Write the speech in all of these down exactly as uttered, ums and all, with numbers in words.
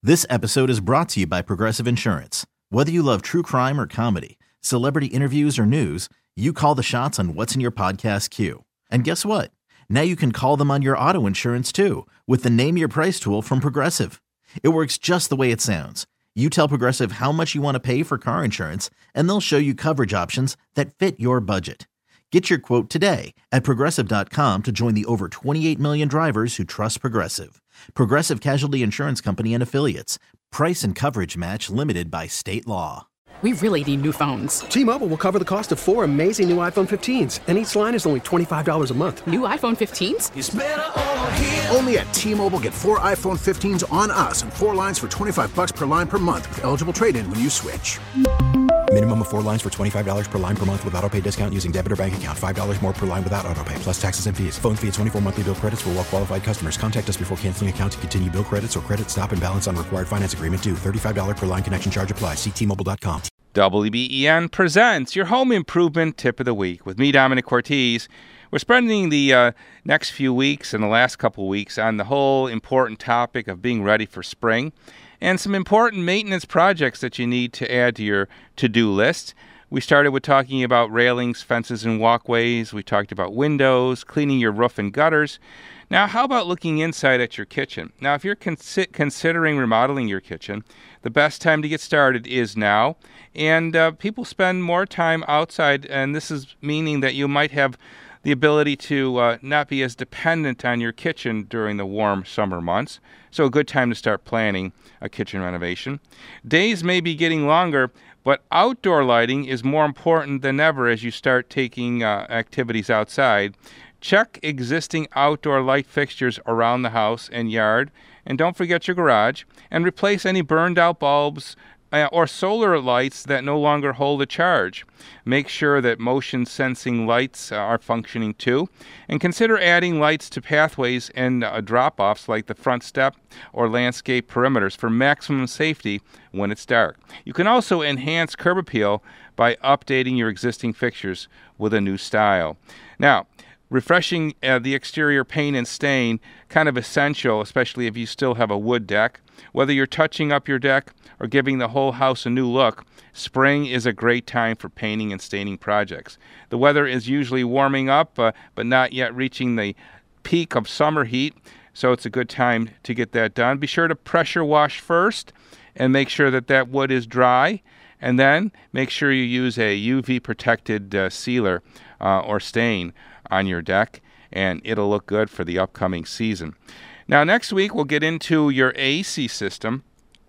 This episode is brought to you by Progressive Insurance. Whether you love true crime or comedy, celebrity interviews or news, you call the shots on what's in your podcast queue. And guess what? Now you can call them on your auto insurance too with the Name Your Price tool from Progressive. It works just the way it sounds. You tell Progressive how much you want to pay for car insurance, and they'll show you coverage options that fit your budget. Get your quote today at Progressive dot com to join the over twenty-eight million drivers who trust Progressive. Progressive Casualty Insurance Company and Affiliates. Price and coverage match limited by state law. We really need new phones. T-Mobile will cover the cost of four amazing new iPhone fifteens, and each line is only twenty-five dollars a month. New iPhone fifteens? It's better over here. Only at T-Mobile, get four iPhone fifteens on us and four lines for twenty-five bucks per line per month with eligible trade-in when you switch. Minimum of four lines for twenty-five dollars per line per month with autopay discount using debit or bank account. five dollars more per line without autopay, plus taxes and fees. Phone fee at twenty-four monthly bill credits for well-qualified customers. Contact us before canceling account to continue bill credits or credit stop and balance on required finance agreement due. thirty-five dollars per line connection charge applies. See T Mobile dot com. W B E N presents your home improvement tip of the week with me, Dominic Cortese. We're spending the uh, next few weeks and the last couple of weeks on the whole important topic of being ready for spring and some important maintenance projects that you need to add to your to-do list. We started with talking about railings, fences, and walkways. We talked about windows, cleaning your roof and gutters. Now, how about looking inside at your kitchen? Now, if you're consi- considering remodeling your kitchen, the best time to get started is now. And uh, people spend more time outside, and this is meaning that you might have the ability to uh, not be as dependent on your kitchen during the warm summer months. So a good time to start planning a kitchen renovation. Days may be getting longer, but outdoor lighting is more important than ever as you start taking uh, activities outside. Check existing outdoor light fixtures around the house and yard, and don't forget your garage, and replace any burned out bulbs uh, or solar lights that no longer hold a charge. Make sure that motion sensing lights uh, are functioning too, and consider adding lights to pathways and uh, drop-offs like the front step or landscape perimeters for maximum safety when it's dark. You can also enhance curb appeal by updating your existing fixtures with a new style. Now, refreshing uh, the exterior paint and stain, kind of essential, especially if you still have a wood deck. Whether you're touching up your deck or giving the whole house a new look, spring is a great time for painting and staining projects. The weather is usually warming up, uh, but not yet reaching the peak of summer heat, so it's a good time to get that done. Be sure to pressure wash first and make sure that that wood is dry, and then make sure you use a U V-protected uh, sealer uh, or stain on your deck, and it'll look good for the upcoming season. Now, next week, we'll get into your A C system,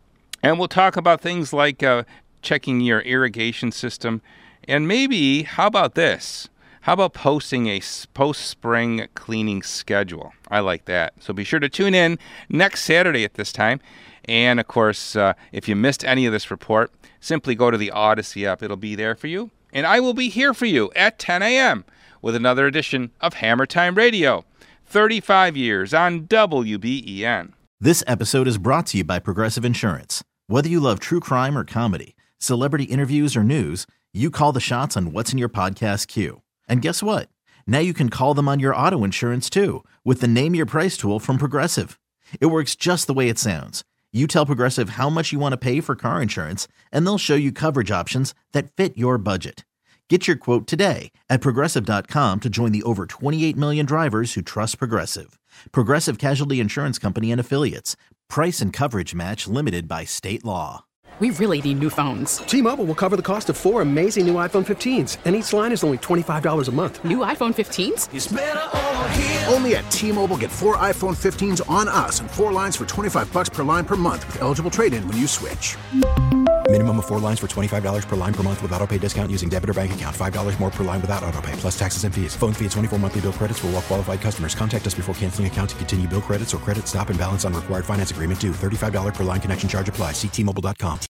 and we'll talk about things like uh, checking your irrigation system, and maybe, how about this? How about posting a post-spring cleaning schedule? I like that. So be sure to tune in next Saturday at this time. And, of course, uh, if you missed any of this report, simply go to the Odyssey app. It'll be there for you. And I will be here for you at ten a.m. with another edition of Hammer Time Radio. thirty-five years on W B E N. This episode is brought to you by Progressive Insurance. Whether you love true crime or comedy, celebrity interviews or news, you call the shots on what's in your podcast queue. And guess what? Now you can call them on your auto insurance too with the Name Your Price tool from Progressive. It works just the way it sounds. You tell Progressive how much you want to pay for car insurance, and they'll show you coverage options that fit your budget. Get your quote today at Progressive dot com to join the over twenty-eight million drivers who trust Progressive. Progressive Casualty Insurance Company and Affiliates. Price and coverage match limited by state law. We really need new phones. T-Mobile will cover the cost of four amazing new iPhone fifteens, and each line is only twenty-five dollars a month. New iPhone fifteens? It's better over here. Only at T-Mobile, get four iPhone fifteens on us and four lines for twenty-five bucks per line per month with eligible trade-in when you switch. Minimum of four lines for twenty-five dollars per line per month with autopay discount using debit or bank account. five dollars more per line without autopay, plus taxes and fees. Phone fee at twenty-four monthly bill credits for well-qualified customers. Contact us before canceling account to continue bill credits or credit stop and balance on required finance agreement due. thirty-five dollars per line connection charge applies. See T Mobile dot com.